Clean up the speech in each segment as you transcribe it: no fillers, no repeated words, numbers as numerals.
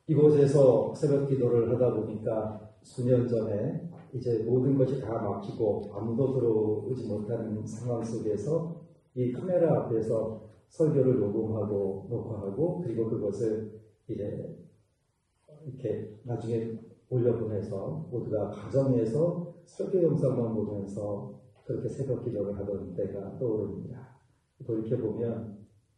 이곳에서 새벽 기도를 하다 보니까 수년 전에 이제 모든 것이 다 막히고 아무도 들어오지 못하는 상황 속에서 이 카메라 앞에서 설교를 녹음하고 녹화하고 그리고 그것을 이제 이렇게 나중에 올려보내서 모두가 가정에서 설교 영상만 보면서 그렇게 새벽 기도를 하던 때가 떠오릅니다. 돌이켜보면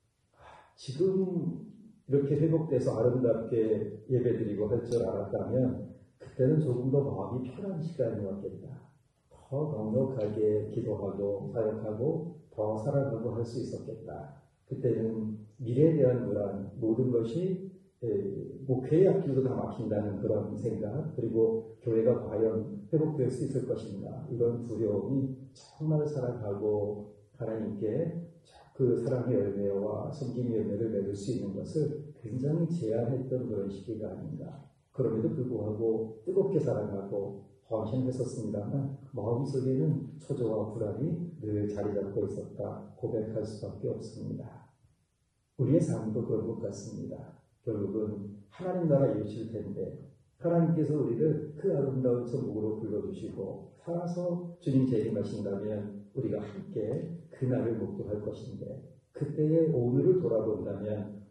지금 이렇게 회복돼서 아름답게 예배드리고 할 줄 알았다면 그때는 조금 더 마음이 편한 시간이었겠다. 더 넉넉하게 기도하고 사역하고 더 사랑하고 할 수 있었겠다. 그때는 미래에 대한 불안, 모든 것이 목회의 앞길도 다 막힌다는 그런 생각, 그리고 교회가 과연 회복될 수 있을 것인가, 이런 두려움이 정말 사랑하고 하나님께 그 사랑의 열매와 섬김의 열매를 맺을 수 있는 것을 굉장히 제한했던 그런 시기가 아닌가. 그럼에도 불구하고 뜨겁게 사랑하고 헌신했었습니다만 마음속에는 초조와 불안이 늘 자리 잡고 있었다 고백할 수밖에 없습니다. 우리의 삶도 그런 것 같습니다. 결국은 하나님 나라 이루실 텐데 하나님께서 우리를 그 아름다운 천국으로 불러주시고 살아서 주님 재림하신다면 우리가 함께 그날을 목도할 것인데 그때의 오늘을 돌아본다면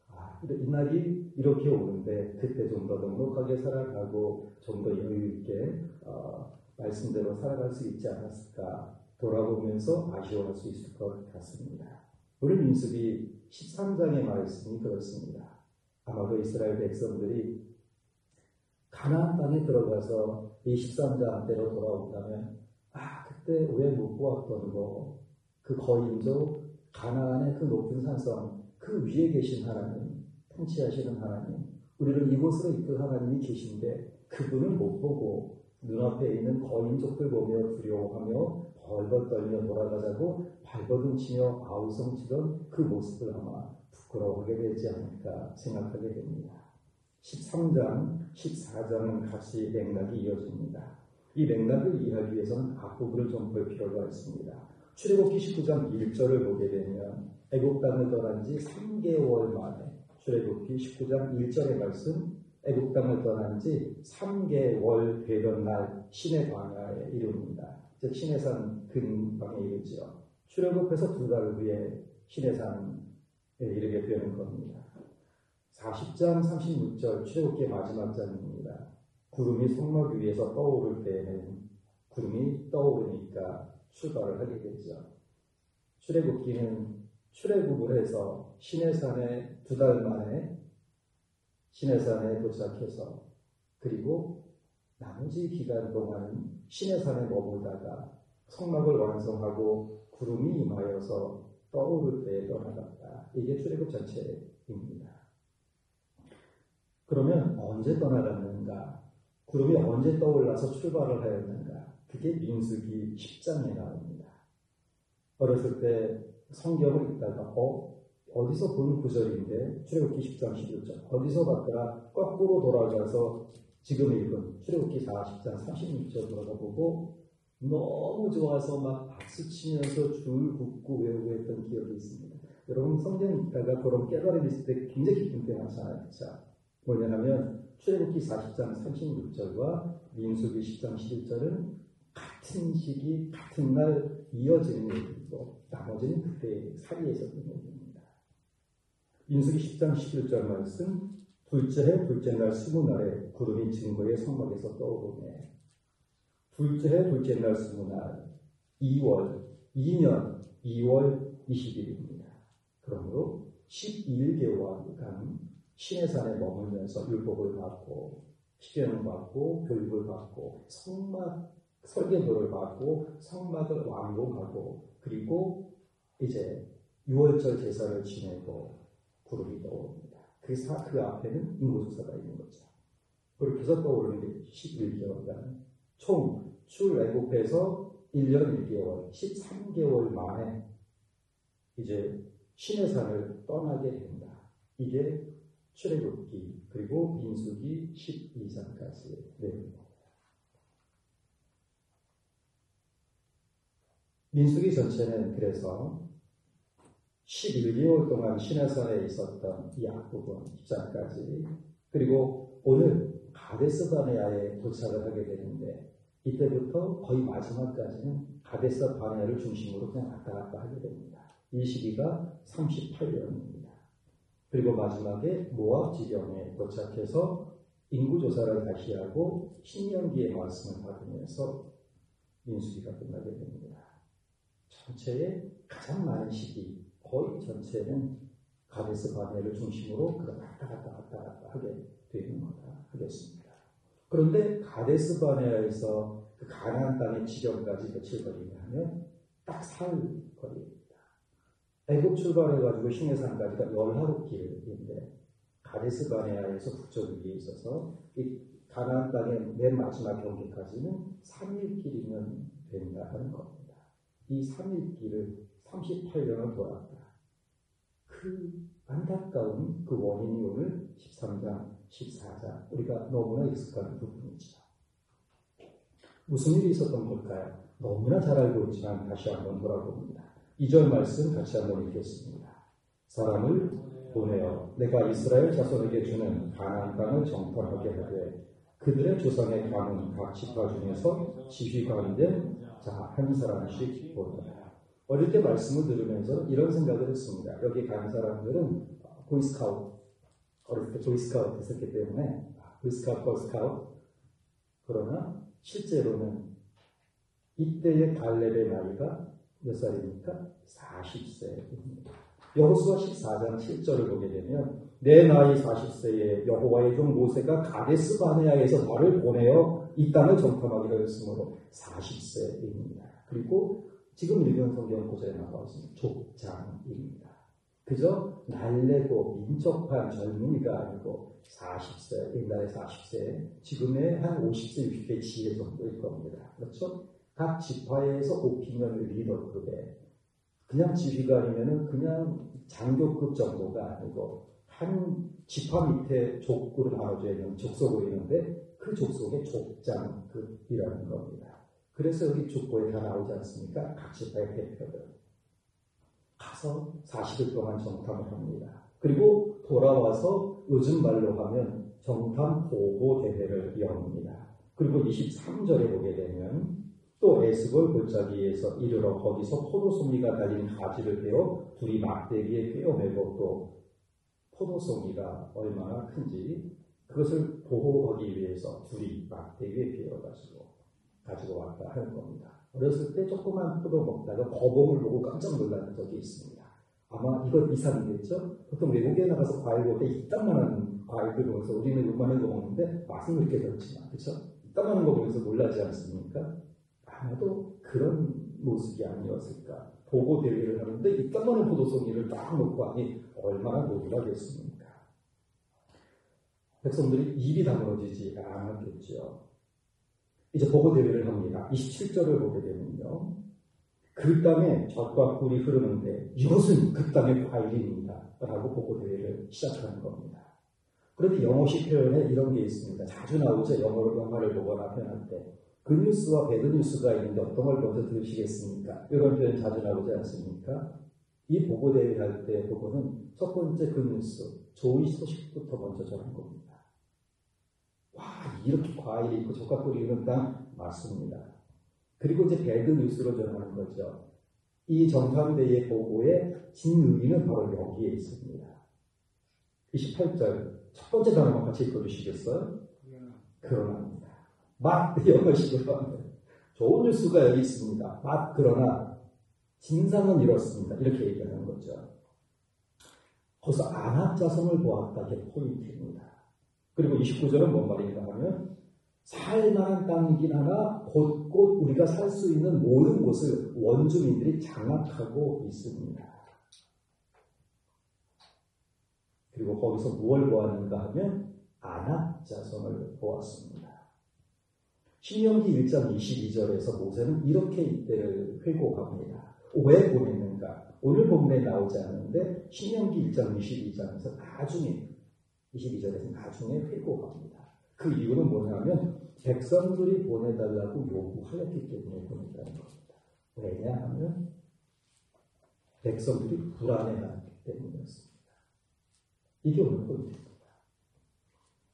이날이 이렇게 오는데 그때 좀 더 넉넉하게 살아가고 좀 더 여유 있게 말씀대로 살아갈 수 있지 않았을까 돌아보면서 아쉬워할 수 있을 것 같습니다. 우리 민수기 13장의 말씀이 그렇습니다. 아마도 이스라엘 백성들이 가나안 땅에 들어가서 이 13장 때로 돌아온다면 그때 왜 못 보았던 거, 그 거인족 가나안의 그 높은 산성 그 위에 계신 하나님, 통치하시는 하나님, 우리를 이곳으로 이끌 하나님이 계신데 그분을 못 보고 눈앞에 있는 거인족들 보며 두려워하며 벌벌 떨며 돌아가자고 발버둥치며 아우성치던 그 모습을 아마 부끄러워하게 되지 않을까 생각하게 됩니다. 13장, 14장은 같이 맥락이 이어집니다. 이 맥락을 이해하기 위해서는 앞부분을 좀 볼 필요가 있습니다. 출애굽기 19장 1절을 보게 되면 애굽 땅을 떠난 지 3개월 만에 출애굽기 19장 1절의 말씀 애굽 땅을 떠난 지 3개월 되던 날 시내 광야에 이릅니다. 즉 시내산 근방에 이르죠. 출애굽해서 2달 후에 시내산에 이르게 되는 겁니다. 40장 36절 출애굽기의 마지막 장입니다. 구름이 성막 위에서 떠오를 때에는 구름이 떠오르니까 출발을 하게 되죠. 출애굽기는 출애굽을 해서 시내산에 2달 만에 시내산에 도착해서 그리고 나머지 기간 동안은 시내산에 머물다가 성막을 완성하고 구름이 임하여서 떠오를 때에 떠나갔다. 이게 출애굽 전체입니다. 그러면 언제 떠나갔는가? 구름이 언제 떠올라서 출발을 하였는가? 그게 민수기 10장에 나옵니다. 어렸을 때 성경을 읽다가 어디서 본 구절인데 출애굽기 10장 11절 어디서 봤더라 거꾸로 돌아가서 지금 읽은 출애굽기 40장 36절 돌아보고 너무 좋아서 막 박수치면서 줄 긋고 외우고 했던 기억이 있습니다. 여러분 성경 읽다가 그런 깨달음이 있을 때 굉장히 기쁜 때 많잖아요. 자, 뭐냐면 출애굽기 40장 36절과 민수기 10장 11절은 같은 시기 같은 날 이어지는 얘기고 나머지는 그때 사이에 있었던 얘기입니다. 민수기 10장 11절 말씀 둘째 해 둘째 날 스무날에 구름이 증거의 성막에서 떠오르네. 둘째 해 둘째 날 스무날 2년 2월 20일입니다. 그러므로 11개월간 시내산에 머물면서 율법을 받고 시련을 받고 교육을 받고 성막 설계도를 받고 성막을 완공하고 그리고 이제 6월절 제사를 지내고 구름이 떠오릅니다. 그 앞에는 인고조사가 있는 거죠. 그렇게 해서 떠오르는 게 11개월간 총 출애굽해서 1년 1개월 13개월 만에 이제 시내산을 떠나게 된다. 이게 출애굽기 그리고 민수기 12장까지의 내용입니다. 민수기 전체는 그래서 11개월 동안 시내산에 있었던 이 앞부분 10장까지 그리고 오늘 가데스 바네아에 도착을 하게 되는데 이때부터 거의 마지막까지는 가데스 바네아를 중심으로 그냥 왔다 갔다 하게 됩니다. 이 시기가 38년입니다. 그리고 마지막에 모압 지경에 도착해서 인구조사를 다시 하고 신명기의 말씀을 받으면서 민수기가 끝나게 됩니다. 전체의 가장 많은 시기, 거의 전체는 가데스 바네아를 중심으로 왔다 갔다 하게 되는 거다 하겠습니다. 그런데 가데스 바네아에서 그 가나안 땅의 지경까지 며칠 거리냐면 딱 사흘 거리입니다. 애굽 출발해가지고 시내산까지가 열하루길인데 가데스 바네아에서 북쪽 위에 있어서 이 가나안 땅의 맨 마지막 경계까지는 3일길이면 된다 하는 겁니다. 이 3일길을 38년을 돌았다. 그 안타까운 그 원인이 오늘 13장, 14장 우리가 너무나 익숙한 부분이죠. 무슨 일이 있었던 걸까요? 너무나 잘 알고 있지만 다시 한번 돌아봅니다. 2절 말씀 같이 한번 읽겠습니다. 사람을 보내어 내가 이스라엘 자손에게 주는 가나안 땅을 정탐하게 하되 그들의 조상의 가문 각 지파 중에서 지휘관이 된 자 한 사람씩 보내라. 어릴 때 말씀을 들으면서 이런 생각을 했습니다. 여기 간 사람들은 보이스카우트, 어릴 때 보이스카우트 했었기 때문에 보이스카우트, 걸스카우트. 그러나 실제로는 이때의 갈렙의 나이가 몇 살입니까? 40세입니다. 여호수아 14장 7절을 보게 되면 내 나이 40세에 여호와의 종 모세가 가데스 바네아에서 나를 보내어 이 땅을 정탐하기로 했으므로 40세입니다. 그리고 지금 읽은 성경 구절에 나와 있습니다. 족장입니다. 그저 날래고 민첩한 젊은이가 아니고 40세, 옛날에 40세, 지금의 한 50세, 60세 지혜 정도일 겁니다. 그렇죠? 각 지파에서 뽑히면 리더급에 그냥 지휘관이면은 그냥 장교급 정도가 아니고 한 지파 밑에 족구로 나눠져 있는 족속으로 있는데 그 족속의 족장급이라는 겁니다. 그래서 여기 족보에 다 나오지 않습니까? 각 지파의 대표들 가서 40일 동안 정탐을 합니다. 그리고 돌아와서 요즘 말로 하면 정탐 보고 대회를 엽니다. 그리고 23절에 보게 되면 또 에스골 골짜기에서 이르러 거기서 포도송이가 달린 가지를 베어 둘이 막대기에 꿰어매고 또 포도송이가 얼마나 큰지 그것을 보호하기 위해서 둘이 막대기에 가지고 왔다 하는 겁니다. 어렸을 때 조그만 포도 먹다가 거봉을 보고 깜짝 놀란 적이 있습니다. 아마 이건 이상이겠죠? 보통 외국에 나가서 과일 먹을 때 이딴만한 과일들 보면서 우리는 요만한 거 먹는데 맛은 그렇게 그렇지만 그렇죠? 이딴만한 거 보면서 놀라지 않습니까? 아마도 그런 모습이 아니었을까. 보고 대회를 하는데 이딴만한 포도송이를 딱 놓고 하니 얼마나 놀라겠습니까? 백성들이 입이 다물어지지 않았겠죠. 이제 보고 대회를 합니다. 27절을 보게 되면요. 그 땅에 젖과 꿀이 흐르는데 이것은 그 땅의 과일입니다. 라고 보고 대회를 시작하는 겁니다. 그런데 영어식 표현에 이런 게 있습니다. 자주 나오죠. 영어로 영화를 보거나 표현할 때. 굿뉴스와 배드뉴스가 있는데 어떤 걸 먼저 들으시겠습니까? 이런 표현 자주 나오지 않습니까? 이 보고 대회를 할 때 보고는 첫 번째 굿뉴스, 좋은 소식부터 먼저 전한 겁니다. 와, 이렇게 과일이 있고 젖과 꿀이 있는 땅 맞습니다. 그리고 이제 배드 뉴스로 전하는 거죠. 이 정탐대의 보고의 진의미는 바로 여기에 있습니다. 28절 첫 번째 단어만 같이 읽어주시겠어요? 그러나입니다. 영어식으로 하면 좋은 뉴스가 여기 있습니다. 그러나 진상은 이렇습니다. 이렇게 얘기하는 거죠. 거기서 안압자성을 보았다. 게 포인트입니다. 그리고 29절은 뭔 말인가 하면 살만한 땅이긴 하나 곳곳 우리가 살 수 있는 모든 곳을 원주민들이 장악하고 있습니다. 그리고 거기서 무엇을 보았는가 하면 안압자성을 보았습니다. 신명기 1장 22절에서 모세는 이렇게 이때를 회고합니다. 왜 보냈는가? 오늘 본문에 나오지 않는데 신명기 1장 22장에서 나중에 22절에서 나중에 회고합니다. 그 이유는 뭐냐면 백성들이 보내달라고 요구하였기 때문에 보냈다는 겁니다. 왜냐하면 백성들이 불안해하기 때문이었습니다. 이게 오늘 포인트입니다.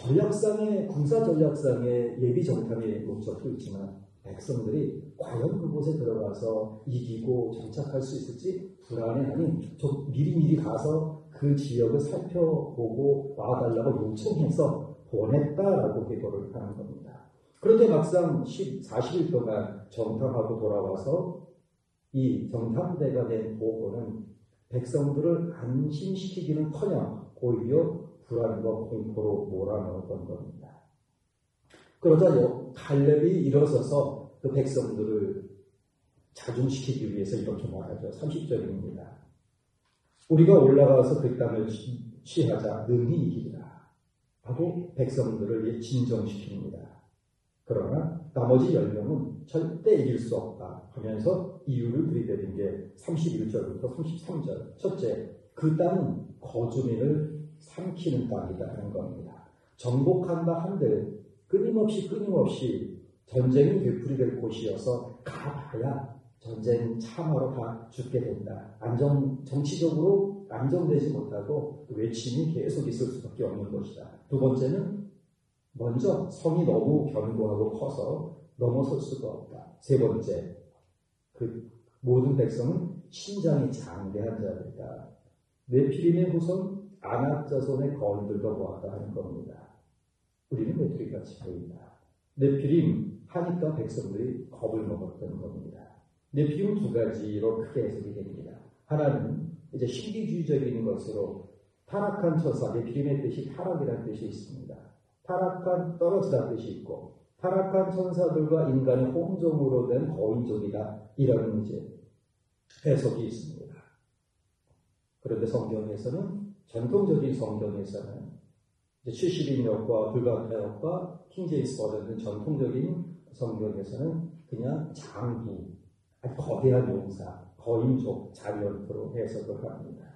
전략상의 군사 전략상의 예비 정탐의 목적도 있지만 백성들이 과연 그곳에 들어가서 이기고 정착할 수 있을지 불안해하니 좀 미리미리 가서 그 지역을 살펴보고 와달라고 요청해서 보냈다라고 해결을 하는 겁니다. 그런데 막상 40일 동안 정탐하고 돌아와서 이 정탐대가 낸 보고는 백성들을 안심시키기는커녕 오히려 불안과 공포로 몰아넣었던 겁니다. 그러자 갈렙이 일어서서 그 백성들을 자중시키기 위해서 이렇게 말하죠. 30절입니다. 우리가 올라가서 그 땅을 취하자 능히 이기리라 하고 백성들을 진정시킵니다. 그러나 나머지 10명은 절대 이길 수 없다 하면서 이유를 들이대는 게 31절부터 33절. 첫째, 그 땅은 거주민을 삼키는 땅이다 하는 겁니다. 정복한다 한들 끊임없이 전쟁이 되풀이될 곳이어서 가봐야 전쟁 참화로 다 죽게 된다. 정치적으로 안정되지 못하고 외침이 계속 있을 수밖에 없는 것이다. 두 번째는 먼저 성이 너무 견고하고 커서 넘어설 수가 없다. 세 번째, 그 모든 백성은 신장이 장대한 자들이다. 네피림의 후손 아낙 자손의 거인들과 모았다 하는 겁니다. 우리는 메뚜기같이 보인다. 네피림 하니까 백성들이 겁을 먹었던 겁니다. 네피림은 두 가지로 크게 해석이 됩니다. 하나는 이제 신비주의적인 것으로 타락한 천사, 네피림의 뜻이 타락이라는 뜻이 있습니다. 타락한 떨어지다는 뜻이 있고 타락한 천사들과 인간의 혼종으로 된 거인족이다 이런 이제 해석이 있습니다. 그런데 성경에서는 전통적인 성경에서는 70인역과 불가타역과 킹제임스 버전 등 전통적인 성경에서는 그냥 장부, 아주 거대한 용사, 거인족, 자리언트로 해석을 합니다.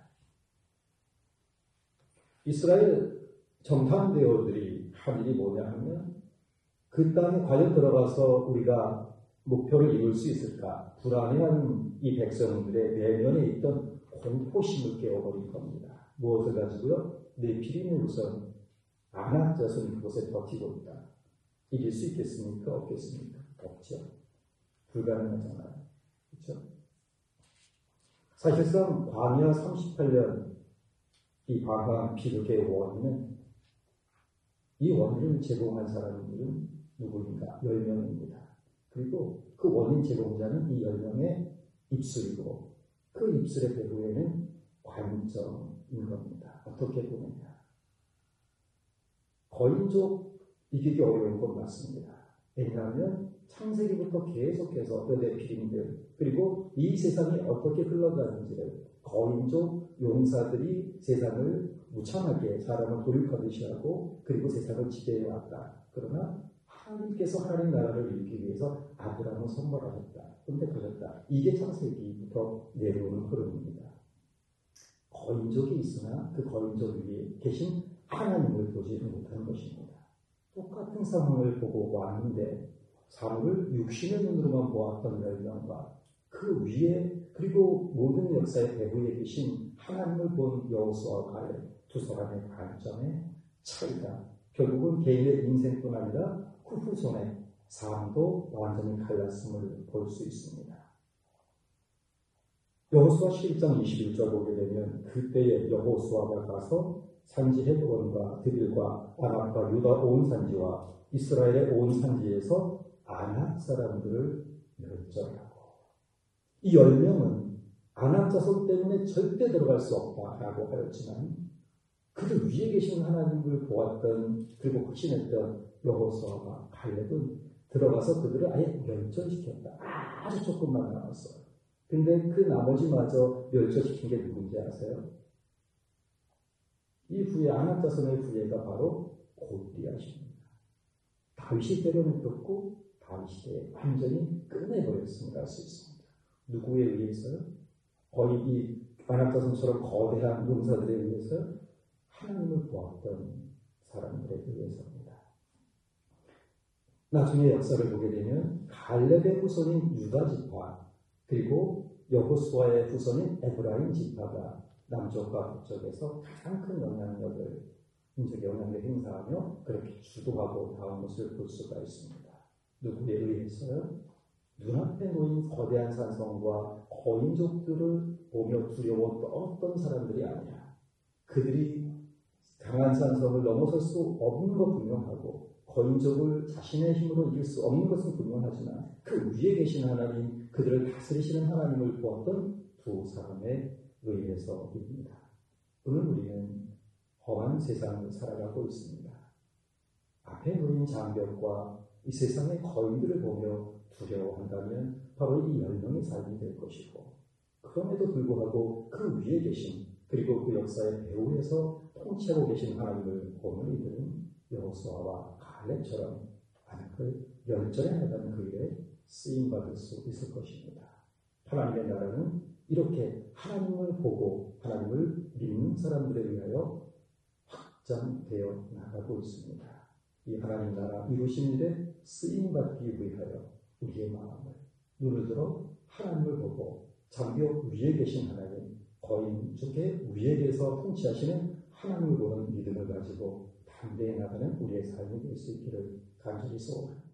이스라엘 정탐대원들이 한 일이 뭐냐 하면 그 땅에 과연 들어가서 우리가 목표를 이룰 수 있을까 불안해하는 이 백성들의 내면에 있던 공포심을 깨워버린 겁니다. 무엇을 가지고요? 네피림의 우선 아낙 자손이 그곳에 버티고 있다. 이길 수 있겠습니까? 없겠습니까? 없죠. 불가능하잖아요. 그렇죠? 사실상 광야 38년 이 방황 비극의 원인은 이 원인을 제공한 사람들은 누구인가? 10명입니다. 그리고 그 원인 제공자는 이 10명의 입술이고 그 입술의 배후에는 관점인 겁니다. 어떻게 보느냐. 거인족 이기기 어려운 건 맞습니다. 왜냐하면 창세기부터 계속해서 그 네피림들 그리고 이 세상이 어떻게 흘러가는지를 거인족 용사들이 세상을 무참하게 사람을 도륙하듯이 하고 그리고 세상을 지배해왔다. 그러나 하나님께서 하나님 나라를 이루기 위해서 아브라함을 선물하셨다. 선택하셨다. 이게 창세기부터 내려오는 흐름입니다. 거인족이 있으나 그 거인족 위에 계신 하나님을 보지 못하는 것입니다. 똑같은 상황을 보고 왔는데 사물을 육신의 눈으로만 보았던 10명과 그 위에 그리고 모든 역사의 배후에 계신 하나님을 본 여호수아와 갈렙 두 사람의 관점의 차이가 결국은 개인의 인생뿐 아니라 그 후손의 삶도 완전히 갈랐음을 볼 수 있습니다. 여호수아 11장 21절 보게 되면 그때에 여호수아가 가서 산지 헤브론과 드빌과 아낙과 유다 온 산지와 이스라엘의 온 산지에서 아낙 사람들을 멸절하고 이 10명은 아낙 자손 때문에 절대 들어갈 수 없다라고 하였지만 그들 위에 계신 하나님을 보았던 그리고 확신했던 여호수아와 갈렙은 들어가서 그들을 아예 멸절시켰다. 아주 조금만 남았어요. 근데 그 나머지마저 멸절시킨 게 누군지 아세요? 이 후예 아낙 자손의 후예가 바로 골리앗입니다. 다윗이 때려눕혔고 다윗이 완전히 끝내버렸습니다. 할 수 있습니다. 누구에 의해서요? 거의 이 아낙 자손처럼 거대한 용사들에 의해서요? 하나님을 보았던 사람들에 의해서입니다. 나중에 역사를 보게 되면 갈렙의 후손인 유다 지파 그리고 여호수아의 후손인 에브라임 지파가 남쪽과 북쪽에서 가장 큰 영향력을 민족의 영향력을 행사하며 그렇게 주도하고 나온 것을 볼 수가 있습니다. 누구에 의해서요? 눈앞에 놓인 거대한 산성과 거인족들을 보며 두려워 떠었던 사람들이 아니야. 그들이 강한 산성을 넘어설 수 없는 것 분명하고 거인족을 자신의 힘으로 이길 수 없는 것은 분명하지만 그 위에 계신 하나님, 그들을 다스리시는 하나님을 보았던 두 사람에 의해서입니다. 오늘 우리는 험한 세상을 살아가고 있습니다. 앞에 놓인 장벽과 이 세상의 거인들을 보며 두려워한다면 바로 이 멸망의 삶이 될 것이고, 그럼에도 불구하고 그 위에 계신, 그리고 그 역사의 배후에서 통치하고 계신 하나님을 보는 이들은 여호수아와 갈렙처럼 안을 열전에 나가는 그 일에 쓰임받을 수 있을 것입니다. 하나님의 나라는 이렇게 하나님을 보고 하나님을 믿는 사람들에 의하여 확장되어 나가고 있습니다. 이 하나님 나라 이루신 일에 쓰임받기 위하여 우리의 마음을 눈을 들어 하나님을 보고 장벽 위에 계신 하나님, 거인족의 위에 계서 통치하시는 하나님을 보는 믿음을 가지고 담대히 나가는 우리의 삶이 될 수 있기를 간절히 소원합니다.